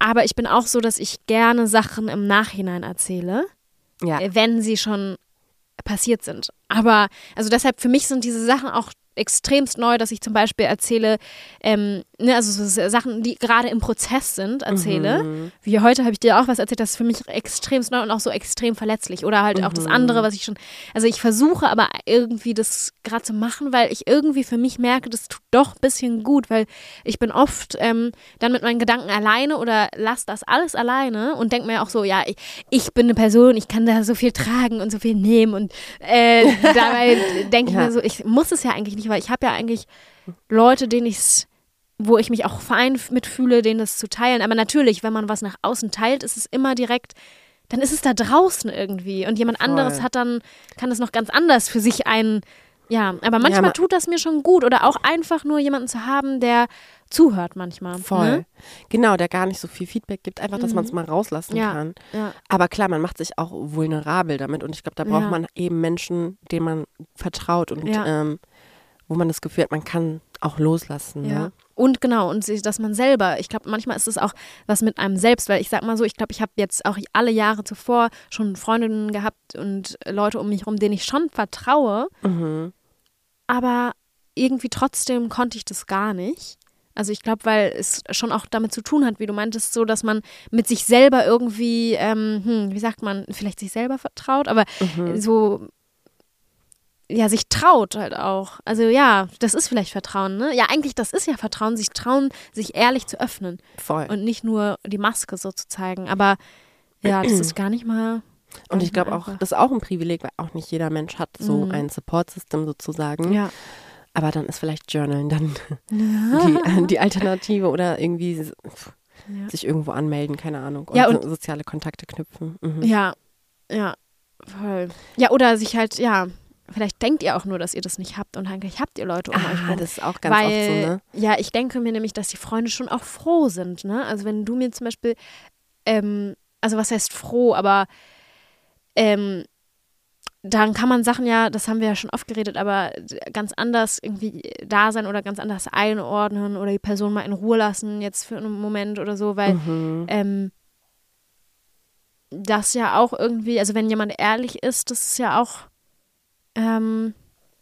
aber ich bin auch so, dass ich gerne Sachen im Nachhinein erzähle, Ja. äh, wenn sie schon passiert sind. Aber, also deshalb, für mich sind diese Sachen auch extremst neu, dass ich zum Beispiel erzähle, ähm, ne, also so Sachen, die gerade im Prozess sind, erzähle. Mhm. Wie heute habe ich dir auch was erzählt, das ist für mich extremst neu und auch so extrem verletzlich. Oder halt auch das andere, was ich schon, also ich versuche aber irgendwie das gerade zu machen, weil ich irgendwie für mich merke, das tut doch ein bisschen gut, weil ich bin oft ähm, dann mit meinen Gedanken alleine oder lasse das alles alleine und denke mir auch so, ja, ich, ich bin eine Person, ich kann da so viel tragen und so viel nehmen und äh, dabei denke ich Ja. mir so, ich muss es ja eigentlich nicht, weil ich habe ja eigentlich Leute, denen ich's, wo ich mich auch fein mitfühle, denen das zu teilen. Aber natürlich, wenn man was nach außen teilt, ist es immer direkt, dann ist es da draußen irgendwie. Und jemand Voll. anderes hat dann, kann das noch ganz anders für sich ein, ja, aber manchmal Ja, ma- tut das mir schon gut. Oder auch einfach nur jemanden zu haben, der zuhört manchmal. Voll. Ne? Genau, der gar nicht so viel Feedback gibt, einfach, dass Mhm. man es mal rauslassen Ja. kann. Ja. Aber klar, man macht sich auch vulnerabel damit und ich glaube, da braucht Ja. man eben Menschen, denen man vertraut und Ja. ähm, wo man das Gefühl hat, man kann auch loslassen. Ja. Ne? Und genau, und sich- dass man selber, ich glaube, manchmal ist es auch was mit einem selbst, weil ich sag mal so, ich glaube, ich habe jetzt auch alle Jahre zuvor schon Freundinnen gehabt und Leute um mich herum, denen ich schon vertraue, Mhm. aber irgendwie trotzdem konnte ich das gar nicht. Also ich glaube, weil es schon auch damit zu tun hat, wie du meintest, so, dass man mit sich selber irgendwie, ähm, hm, wie sagt man, vielleicht sich selber vertraut, aber Mhm. so, ja, sich traut halt auch. Also ja, das ist vielleicht Vertrauen, ne? Ja, eigentlich, das ist ja Vertrauen, sich trauen, sich ehrlich zu öffnen Voll. und nicht nur die Maske so zu zeigen. Aber ja, das ist gar nicht mal. Und ich glaube auch, einfach. das ist auch ein Privileg, weil auch nicht jeder Mensch hat so Mhm. ein Support-System sozusagen. Ja. Aber dann ist vielleicht Journalen dann die, die Alternative oder irgendwie s- Ja. sich irgendwo anmelden, keine Ahnung. Und, Ja, und- so, soziale Kontakte knüpfen. Mhm. Ja, ja, voll. Ja, oder sich halt, ja, vielleicht denkt ihr auch nur, dass ihr das nicht habt und eigentlich habt ihr Leute um euch Ah, rum. das ist auch ganz Weil, oft so, ne? ja, ich denke mir nämlich, dass die Freunde schon auch froh sind, ne? Also wenn du mir zum Beispiel, ähm, also was heißt froh, aber ähm, dann kann man Sachen ja, das haben wir ja schon oft geredet, aber ganz anders irgendwie da sein oder ganz anders einordnen oder die Person mal in Ruhe lassen jetzt für einen Moment oder so, weil Mhm. ähm, das ja auch irgendwie, also wenn jemand ehrlich ist, das ist ja auch, ähm,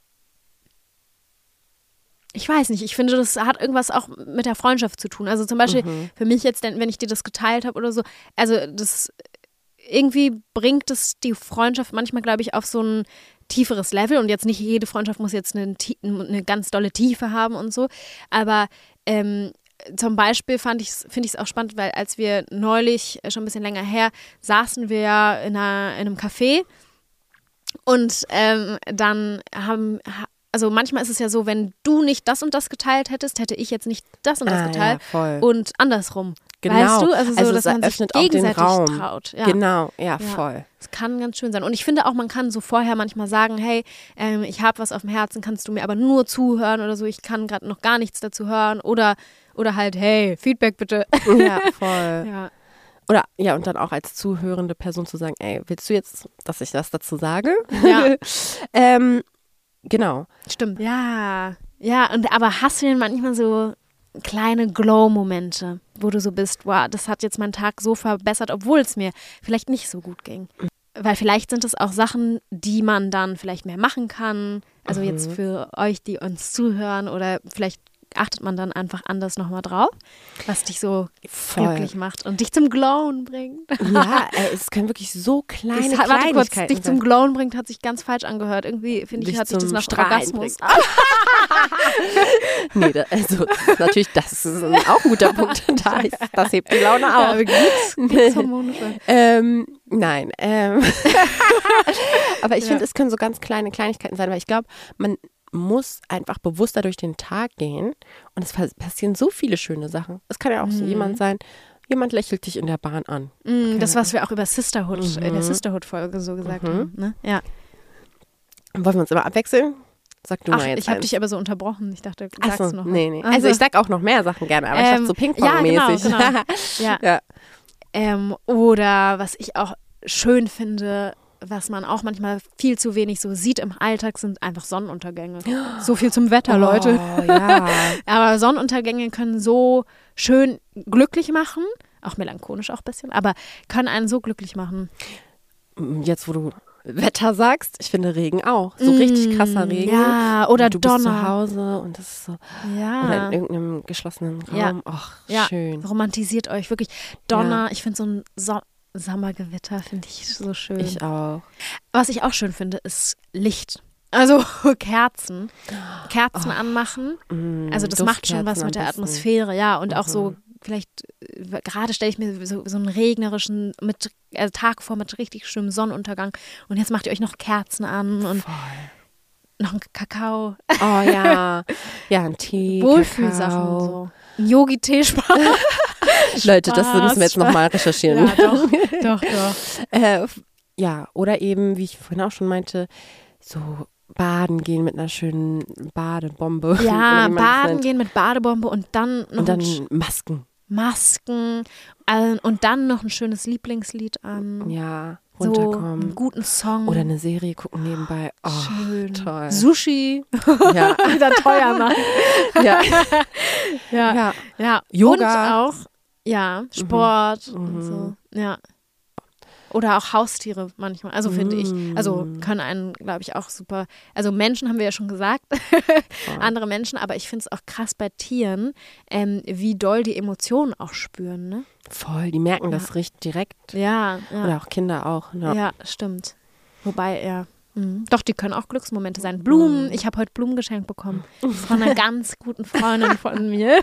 ich weiß nicht, ich finde, das hat irgendwas auch mit der Freundschaft zu tun. Also zum Beispiel Mhm. für mich jetzt, denn, wenn ich dir das geteilt habe oder so, also das irgendwie bringt es die Freundschaft manchmal, glaube ich, auf so ein tieferes Level und jetzt nicht jede Freundschaft muss jetzt eine, tie- eine ganz dolle Tiefe haben und so, aber ähm, zum Beispiel fand ich's, finde ich es auch spannend, weil als wir neulich, äh, schon ein bisschen länger her, saßen wir ja in, einer, in einem Café und ähm, dann haben, ha- also manchmal ist es ja so, wenn du nicht das und das geteilt hättest, hätte ich jetzt nicht das und das Ah, geteilt ja, voll. und andersrum. Genau. Weißt du? Also so, Also dass es man sich eröffnet auch den gegenseitig Raum. traut. Ja. Genau, ja, Ja. voll. Es kann ganz schön sein. Und ich finde auch, man kann so vorher manchmal sagen, hey, ähm, ich habe was auf dem Herzen, kannst du mir aber nur zuhören oder so, ich kann gerade noch gar nichts dazu hören. Oder, oder halt, hey, Feedback bitte. Ja, voll. Ja. Oder ja, und dann auch als zuhörende Person zu sagen, ey, willst du jetzt, dass ich das dazu sage? Ja. ähm, genau. Stimmt. Ja, ja, und aber hast du denn manchmal so kleine Glow-Momente, wo du so bist, wow, das hat jetzt meinen Tag so verbessert, obwohl es mir vielleicht nicht so gut ging? Weil vielleicht sind es auch Sachen, die man dann vielleicht mehr machen kann. Also Mhm. jetzt für euch, die uns zuhören, oder vielleicht achtet man dann einfach anders nochmal drauf, was dich so Voll. glücklich macht und dich zum Glowen bringt. Ja, ey, es können wirklich so kleine Ich, warte kurz, Kleinigkeiten dich zum sein. Glowen bringt, hat sich ganz falsch angehört. Irgendwie, finde ich, Dich hat sich das zum nach Strahlen Orgasmus. bringt. Nee, da, also natürlich, das ist ein, auch ein guter Punkt. Da ist, das hebt die Laune Ja, auf. aber Glücks, Glückshormone schon. ähm, nein, ähm. aber ich Ja. finde, es können so ganz kleine Kleinigkeiten sein, weil ich glaube, man muss einfach bewusster durch den Tag gehen und es passieren so viele schöne Sachen. Es kann ja auch so Mhm. jemand sein, jemand lächelt dich in der Bahn an. Mm, das, was wir auch über Sisterhood, in der Mhm. Sisterhood-Folge so gesagt Mhm. haben. Ne? Ja. Wollen wir uns immer abwechseln? Sag du Ach, mal jetzt ich habe eins. dich aber so unterbrochen. Ich dachte, sagst Achso, du noch nee, was. nee. Also, Also ich sag auch noch mehr Sachen gerne, aber ich Ähm, dachte so ja, Ping-Pong-mäßig. genau, genau. Ja. Ja. Ähm, oder was ich auch schön finde, was man auch manchmal viel zu wenig so sieht im Alltag, sind einfach Sonnenuntergänge. So viel zum Wetter, Leute. Oh, ja. Aber Sonnenuntergänge können so schön glücklich machen, auch melancholisch auch ein bisschen, aber können einen so glücklich machen. Jetzt, wo du Wetter sagst, ich finde Regen auch. So richtig krasser Regen. Ja, oder du Donner. Du bist zu Hause und das ist so. Ja. Oder in irgendeinem geschlossenen Raum. Ja. Ach, ja. schön. Romantisiert euch wirklich. Donner, ja. ich finde so ein so Sommergewitter finde ich so schön. Ich auch. Was ich auch schön finde, ist Licht. Also Kerzen. Kerzen oh. anmachen. Mm, also das macht schon was mit der Atmosphäre, ja. Und mhm. auch so, vielleicht, gerade stelle ich mir so, so einen regnerischen mit, also Tag vor mit richtig schönem Sonnenuntergang. Und jetzt macht ihr euch noch Kerzen an und Voll. noch einen Kakao. Oh ja. Ja, ein Tee. Wohlfühlsachen und so. Ein Yogi-Tee Spaß. Leute, das müssen wir jetzt nochmal recherchieren. Ja, doch, doch, doch. äh, ja, oder eben, wie ich vorhin auch schon meinte, so baden gehen mit einer schönen Badebombe. Ja, baden gehen mit Badebombe und dann noch und dann Masken. Masken äh, und dann noch ein schönes Lieblingslied an. Ja, runterkommen. So einen guten Song. Oder eine Serie gucken nebenbei. Oh, schön. Toll. Sushi. Ja. Wieder teuer machen. Ja. ja. ja. ja. Yoga. Und auch, ja, Sport mhm. und so. Ja. Oder auch Haustiere manchmal, also finde ich. Also können einen, glaube ich, auch super, also Menschen haben wir ja schon gesagt, andere Menschen, aber ich finde es auch krass bei Tieren, ähm, wie doll die Emotionen auch spüren, ne? Voll, die merken ja. das richtig direkt. Ja, ja. Oder auch Kinder auch. Ja, ja stimmt. Wobei, ja. Mhm. Doch, die können auch Glücksmomente sein. Blumen, ich habe heute Blumen geschenkt bekommen. Von einer ganz guten Freundin von mir,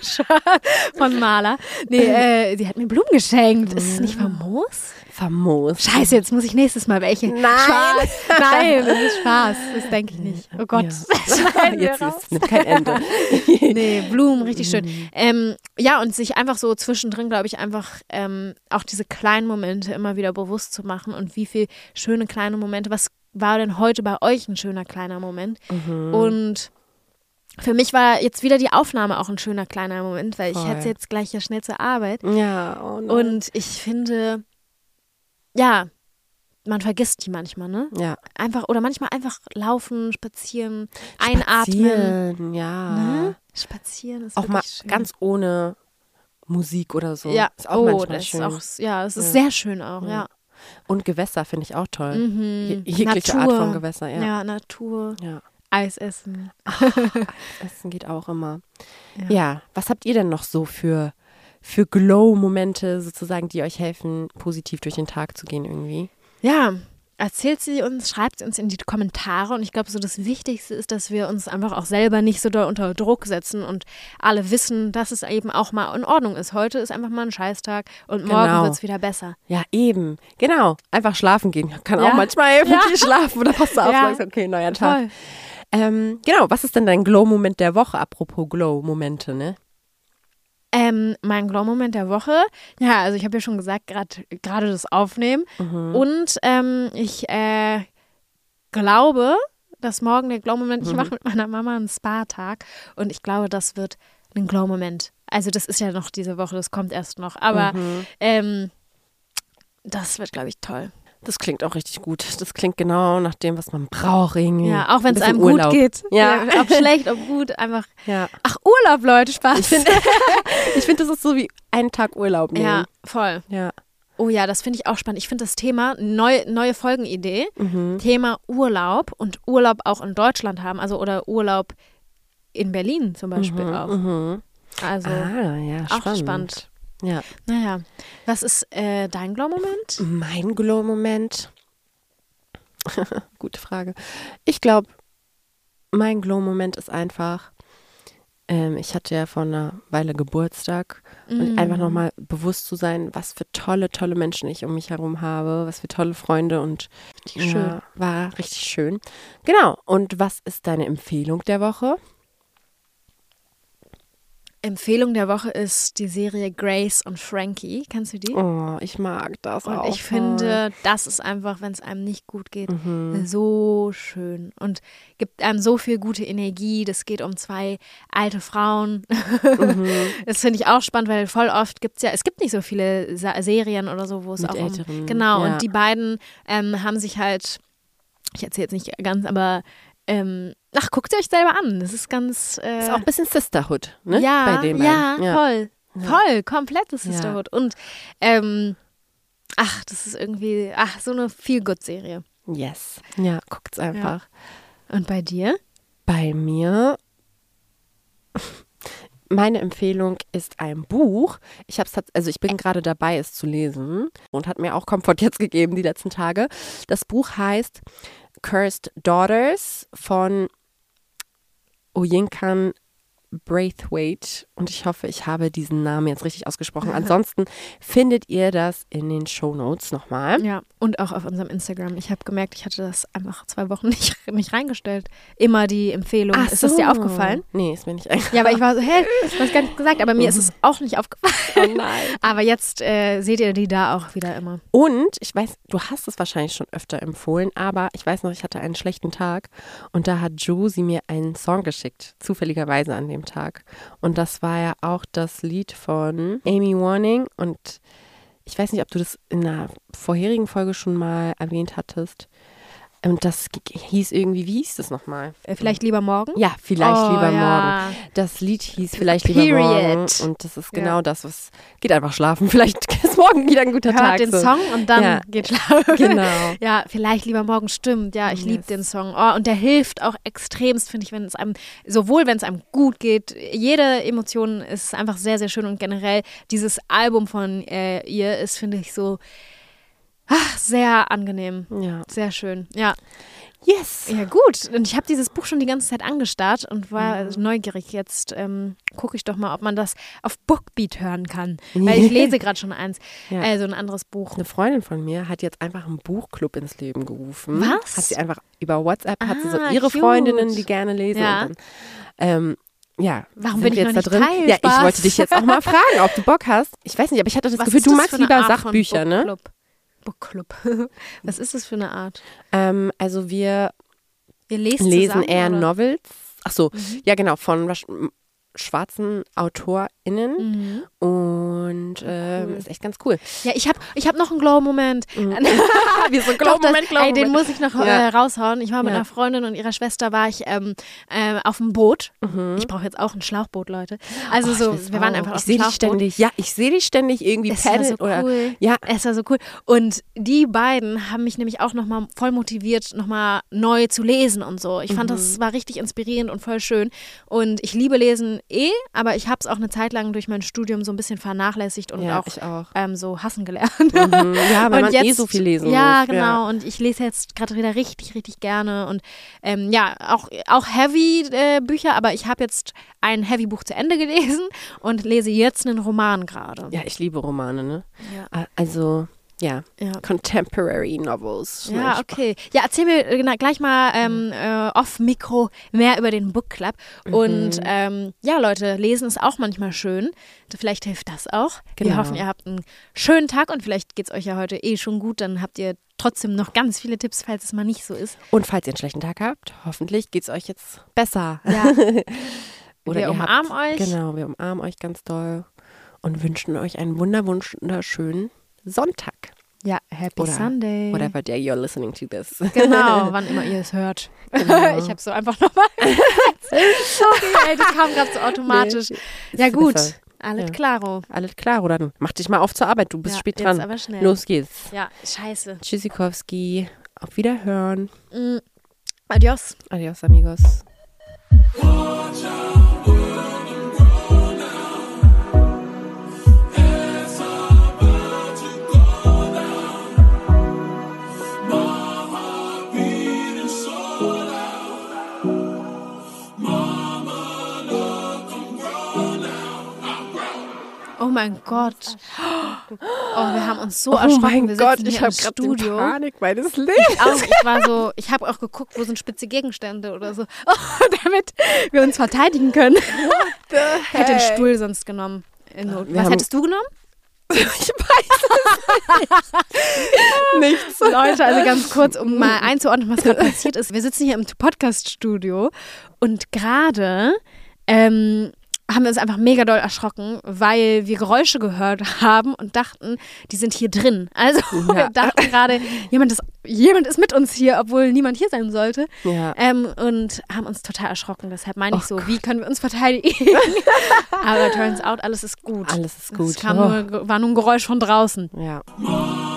von Maler. Nee, äh, sie hat mir Blumen geschenkt. Ist es nicht famos? Famos. Scheiße, jetzt muss ich nächstes Mal welche. Nein. Spaß. Nein, das ist Spaß. Das denke ich nicht. Oh Gott. Ja. Jetzt ist es kein Ende. Nee, Blumen, richtig schön. Ähm, ja, und sich einfach so zwischendrin, glaube ich, einfach ähm, auch diese kleinen Momente immer wieder bewusst zu machen und wie viele schöne kleine Momente, was war denn heute bei euch ein schöner kleiner Moment? Mhm. Und für mich war jetzt wieder die Aufnahme auch ein schöner kleiner Moment, weil Voll. ich hätte jetzt gleich ja schnell zur Arbeit. Ja, oh nein. Und ich finde, ja, man vergisst die manchmal, ne? Ja. Einfach, oder manchmal einfach laufen, spazieren, spazieren einatmen. Ja. Ne? Spazieren ist auch mal schön. ganz ohne Musik oder so. Ja, ist auch oh, manchmal das schön. ist auch, ja, es ist Ja. sehr schön auch, ja. Ja. Und Gewässer finde ich auch toll. Mhm. Je- Jegliche Natur. Art von Gewässer, ja. Ja, Natur. Ja. Eis essen. Ach, Essen geht auch immer. Ja. ja, was habt ihr denn noch so für, für Glow-Momente sozusagen, die euch helfen, positiv durch den Tag zu gehen irgendwie? Ja, erzählt sie uns, schreibt sie uns in die Kommentare und ich glaube, so das Wichtigste ist, dass wir uns einfach auch selber nicht so doll unter Druck setzen und alle wissen, dass es eben auch mal in Ordnung ist. Heute ist einfach mal ein Scheißtag und morgen Genau. wird es wieder besser. Ja, eben. Genau. Einfach schlafen gehen. Kann Ja. auch manchmal helfen, Ja. viel schlafen. Oder passt du auf, Ja. sagst, okay, neuer Tag. Toll. Ähm, genau, was ist denn dein Glow-Moment der Woche? Apropos Glow-Momente, ne? Ähm, mein Glow-Moment der Woche, ja, also ich habe ja schon gesagt, gerade gerade das Aufnehmen Mhm. und ähm, ich äh, glaube, dass morgen der Glow-Moment, ich Mhm. mache mit meiner Mama einen Spa-Tag und ich glaube, das wird ein Glow-Moment. Also das ist ja noch diese Woche, das kommt erst noch, aber Mhm. ähm, das wird, glaube ich, toll. Das klingt auch richtig gut. Das klingt genau nach dem, was man braucht irgendwie. Ja, auch wenn es Ein bisschen einem gut Urlaub. geht. Ja. Ob schlecht, ob gut, einfach, Ja. ach, Urlaub, Leute, Spaß. Ich finde, ich find, das ist so wie einen Tag Urlaub nehmen. ja, voll. Ja. Oh ja, das finde ich auch spannend. Ich finde das Thema, neu, neue Folgenidee, Mhm. Thema Urlaub und Urlaub auch in Deutschland haben, also oder Urlaub in Berlin zum Beispiel Mhm. auch. Mhm. Also Ah, ja, auch spannend. spannend. Ja. Naja, was ist äh, dein Glow-Moment? Mein Glow-Moment? Gute Frage. Ich glaube, mein Glow-Moment ist einfach, ähm, ich hatte ja vor einer Weile Geburtstag und Mm. einfach nochmal bewusst zu sein, was für tolle, tolle Menschen ich um mich herum habe, was für tolle Freunde und Richtig schön. ja, war richtig schön. Genau. Und was ist deine Empfehlung der Woche? Empfehlung der Woche ist die Serie Grace und Frankie. Kennst du die? Oh, ich mag das Und auch. ich finde, das ist einfach, wenn es einem nicht gut geht, Mhm. so schön und gibt einem so viel gute Energie. Das geht um zwei alte Frauen. Mhm. Das finde ich auch spannend, weil voll oft gibt es ja, es gibt nicht so viele Sa- Serien oder so, wo es Mit auch Älteren, um, genau, ja. und die beiden ähm, haben sich halt, ich erzähle jetzt nicht ganz, aber ähm, ach, guckt euch selber an. Das ist ganz, äh, Ist auch ein bisschen Sisterhood, ne? ja, Bei den ja, beiden. voll. Voll, komplette Sisterhood. Ja. Und ähm, ach, das ist irgendwie, ach, so eine Feel-Good-Serie. Yes. Ja, guckt's einfach. Ja. Und bei dir? Bei mir, meine Empfehlung ist ein Buch. Ich hab's, also ich bin gerade dabei, es zu lesen und hat mir auch Komfort jetzt gegeben die letzten Tage. Das Buch heißt Cursed Daughters von Oyinkan Braithwaite und ich hoffe, ich habe diesen Namen jetzt richtig ausgesprochen. Ansonsten findet ihr das in den Shownotes nochmal. Ja, und auch auf unserem Instagram. Ich habe gemerkt, ich hatte das einfach zwei Wochen nicht, nicht reingestellt. Immer die Empfehlung. Ach ist so. das dir aufgefallen? Nee, ist mir nicht eingefallen. Ja, aber ich war so, hä, du hast gar nicht gesagt, aber mir ist es auch nicht aufgefallen. Oh nein. Aber jetzt äh, seht ihr die da auch wieder immer. Und ich weiß, du hast es wahrscheinlich schon öfter empfohlen, aber ich weiß noch, ich hatte einen schlechten Tag und da hat Josie mir einen Song geschickt, zufälligerweise an dem Tag. Und das war ja auch das Lied von Amy Warning und ich weiß nicht, ob du das in einer vorherigen Folge schon mal erwähnt hattest. Und das hieß irgendwie, wie hieß das nochmal? Äh, vielleicht lieber morgen? Ja, vielleicht oh, lieber ja. morgen. Das Lied hieß vielleicht Period. lieber morgen. Und das ist genau ja. das, was geht einfach schlafen. Vielleicht ist morgen wieder ein guter Hört Tag. den so. Song und dann ja. geht schlafen. Genau. Ja, vielleicht lieber morgen, stimmt. Ja, ich yes. liebe den Song. Oh, und der hilft auch extremst, finde ich, wenn es einem, sowohl wenn es einem gut geht, jede Emotion ist einfach sehr, sehr schön und generell dieses Album von äh, ihr ist, finde ich, so ach, sehr angenehm. Ja. Sehr schön. Ja. Yes. Ja, gut. Und ich habe dieses Buch schon die ganze Zeit angestarrt und war mhm. neugierig. Jetzt ähm, gucke ich doch mal, ob man das auf Bookbeat hören kann. Weil ich lese gerade schon eins, ja. äh, so ein anderes Buch. Eine Freundin von mir hat jetzt einfach einen Buchclub ins Leben gerufen. Was? Hat sie einfach über WhatsApp, ah, hat sie so ihre cute. Freundinnen, die gerne lesen. Ja. Und dann, ähm, ja, warum bin ich jetzt noch da nicht drin? Teil? Ja, Spaß. ich wollte dich jetzt auch mal fragen, ob du Bock hast. Ich weiß nicht, aber ich hatte das Was Gefühl, ist du das magst für eine lieber Art Sachbücher, von ne? Bookclub? Bookclub. Was ist das für eine Art? Ähm, also wir, wir lesen, lesen zusammen, eher oder? Novels. Ach so, Mhm. ja genau, von schwarzen AutorInnen Mhm. und äh, Cool. ist echt ganz cool. Ja, ich habe ich hab noch einen Glow-Moment. Mhm. Wie so ein Doch, das- Glow-Moment, Ey, den Glow-Moment. muss ich noch Ja. äh, raushauen. Ich war mit Ja. einer Freundin und ihrer Schwester war ich ähm, äh, auf dem Boot. Mhm. Ich brauche jetzt auch ein Schlauchboot, Leute. Also Oh, so, ich wir waren auch. einfach ich auf seh dem dich Schlauchboot. ständig, ja, ich sehe dich ständig irgendwie Es war paddeln so oder cool. ja, Es war so cool. Und die beiden haben mich nämlich auch nochmal voll motiviert, nochmal neu zu lesen und so. Ich fand, Mhm. das war richtig inspirierend und voll schön. Und ich liebe Lesen eh, aber ich habe es auch eine Zeit lang durch mein Studium so ein bisschen vernachlässigt und ja, auch, ich auch. Ähm, so hassen gelernt. Mhm. Ja, weil Und man eh jetzt- so viel lesen Ja, muss. genau. Ja. Und ich lese jetzt gerade wieder richtig, richtig gerne. Und ähm, ja, auch, auch Heavy-Bücher, aber ich habe jetzt ein Heavy-Buch zu Ende gelesen und lese jetzt einen Roman gerade. Ja, ich liebe Romane, ne? Ja. Also, ja, Ja. Contemporary Novels. Ja, okay. Ja, erzähl mir äh, genau, gleich mal ähm, äh, off-Mikro mehr über den Book Club. Und Mhm. ähm, ja, Leute, lesen ist auch manchmal schön. Vielleicht hilft das auch. Wir Genau. hoffen, ihr habt einen schönen Tag und vielleicht geht es euch ja heute eh schon gut. Dann habt ihr trotzdem noch ganz viele Tipps, falls es mal nicht so ist. Und falls ihr einen schlechten Tag habt, hoffentlich geht es euch jetzt besser. Ja. Oder Wir ihr umarmen habt, euch. Genau, wir umarmen euch ganz doll und wünschen euch einen wunder, wunderschönen Sonntag. Ja, Happy Oder Sunday. Whatever day you're listening to this. Genau, wann immer ihr es hört. Genau. Ich habe so einfach nochmal. Sorry, ey, das kam gerade so automatisch. Nee, Ja ist gut, besser. alles Ja. klaro. Alles klar, oder? Dann mach dich mal auf zur Arbeit, du bist Ja, spät jetzt dran. aber schnell. Los geht's. Ja, scheiße. Tschüssikowski, auf Wiederhören. Mm. Adios. Adios, amigos. Oh mein Gott. Oh, wir haben uns so Oh erschrocken. mein wir Gott, sitzen ich hier habe im gerade die Studio. Panik meines Lebens. Ich auch. Ich war so, ich habe auch geguckt, wo sind spitze Gegenstände oder so, oh, damit wir uns verteidigen können. Ich hätte den Stuhl sonst genommen. In Not. Wir Was haben- hättest du genommen? Ich weiß es nicht. Nichts. Leute, also ganz kurz, um mal einzuordnen, was gerade passiert ist. Wir sitzen hier im Podcast-Studio und gerade ähm, haben wir uns einfach mega doll erschrocken, weil wir Geräusche gehört haben und dachten, die sind hier drin. Also ja. wir dachten gerade, jemand ist, jemand ist mit uns hier, obwohl niemand hier sein sollte. Ja. Ähm, und haben uns total erschrocken. Deshalb meine ich Oh so, Gott. wie können wir uns verteidigen? Aber turns out, alles ist gut. Alles ist gut. Es kam Oh. nur, war nur ein Geräusch von draußen. Ja.